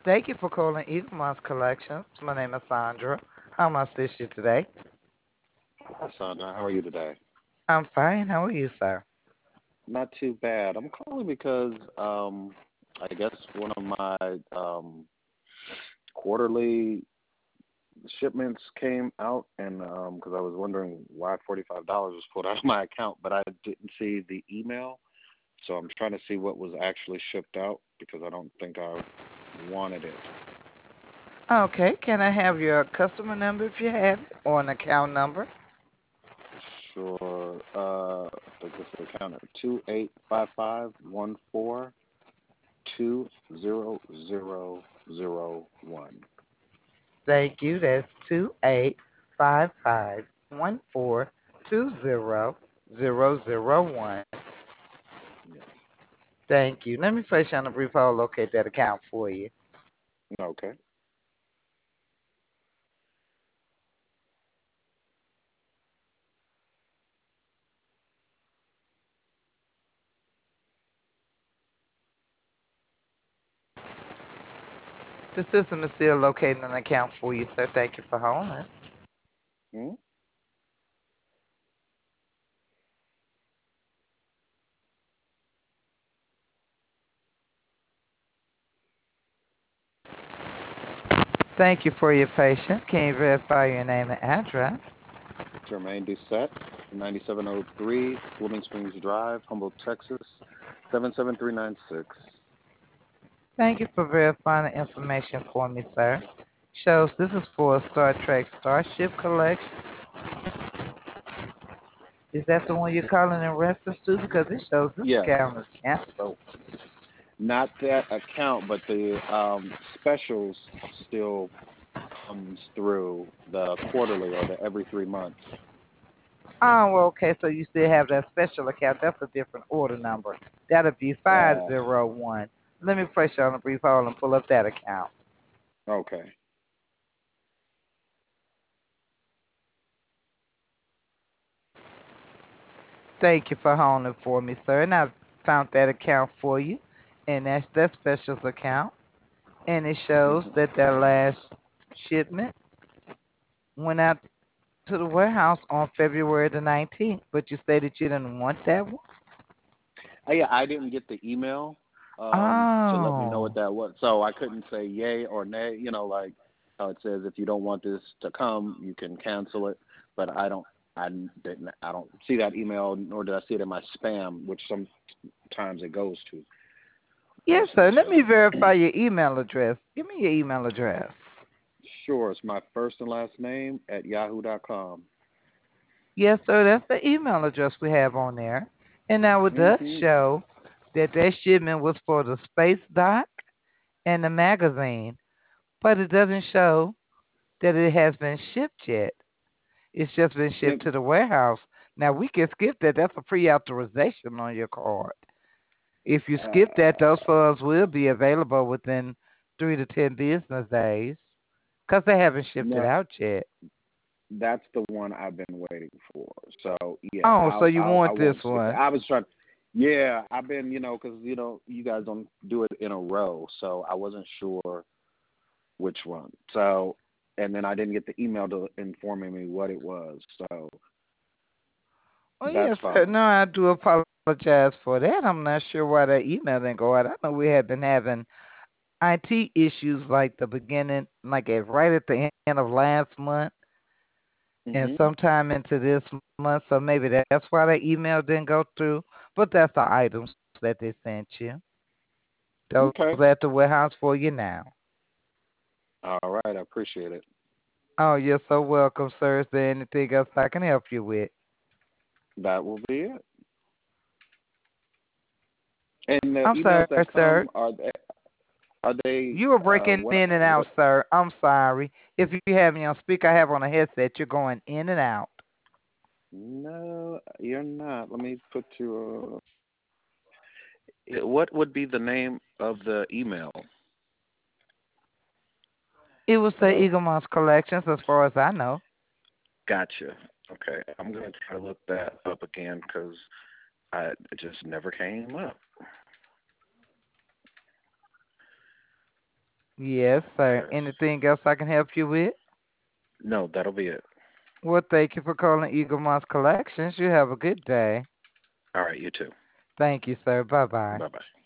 Thank you for calling Eaglemont's Collections. My name is Sandra. How may I assist you today? Hi, Sandra. How are you today? I'm fine. How are you, sir? Not too bad. I'm calling because I guess one of my quarterly shipments came out, and because I was wondering why $45 was pulled out of my account, but I didn't see the email, so I'm trying to see what was actually shipped out because I don't think I wanted it. Okay. Can I have your customer number if you have it, or an account number? Sure. I think this is the counter 285514200001. Thank you. That's 285514200001. Yes. Thank you. Let me place you on a brief hold. Locate that account for you. Okay. The system is still locating an account for you, sir. Thank you for holding. Hmm? Thank you for your patience. Can you verify your name and address? Jermaine Doucette, 9703 Blooming Springs Drive, Humboldt, Texas, 77396. Thank you for verifying the information for me, sir. Shows this is for Star Trek Starship Collection. Is that the one you're calling in reference to? Because it shows this Yes. account is canceled. Not that account, but the specials still comes through the quarterly or the every 3 months. Oh, well, okay, so you still have that special account. That's a different order number. That'll be Uh, 501. Let me press you on a brief hold and pull up that account. okay. Thank you for holding for me, sir. And I found that account for you. And that's that specials account. And it shows Hmm. that their last shipment went out to the warehouse on February the 19th, but you stated you didn't want that one? Yeah, I didn't get the email to let me know what Oh, that was, so I couldn't say yay or nay. Like how it says if you don't want this to come, you can cancel it. But I don't see that email, nor did I see it in my spam, which sometimes it goes to. yes, Versus, sir. Let me verify your email address. Give me your email address. sure, it's my first and last name at yahoo.com. Yes, sir. That's the email address we have on there. And now it does Mm-hmm. show that that shipment was for the space dock and the magazine, but it doesn't show that it has been shipped yet. It's just been shipped Think, to the warehouse. Now we can skip that. That's a pre-authorization on your card. If you skip that, those uh, funds will be available within 3 to 10 business days because they haven't shipped it no, out yet. that's the one I've been waiting for. So yeah, Oh, so you I want this won't skip it. one? I was trying. Yeah, I've been, because you guys don't do it in a row, so I wasn't sure which one. So, and then I didn't get the email to informing me what it was. So Oh, that's yes, sir. fine. No, I do apologize for that. I'm not sure why that email didn't go out. I know we have been having IT issues like the beginning, like right at the end of last month and Mhm. sometime into this month. So maybe that's why the email didn't go through. But that's the items that they sent you. Those Okay. are at the warehouse for you now. All right. I appreciate it. Oh, you're so welcome, sir. Is there anything else I can help you with? That will be it. And the I'm emails sorry, that sir. come are they You were breaking what in and out, what? sir. I'm sorry. If you have me on speaker, I have on a headset. You're going in and out. No, you're not. Let me put you. What would be the name of the email? It was the Hello. Eagle Moss Collections, as far as I know. Gotcha. Okay, I'm gonna try to look that up again because it just never came up. Yes, sir. Yes. Anything else I can help you with? No, that'll be it. Well, thank you for calling Eagle Moss Collections. You have a good day. All right, you too. Thank you, sir. Bye bye. Bye bye.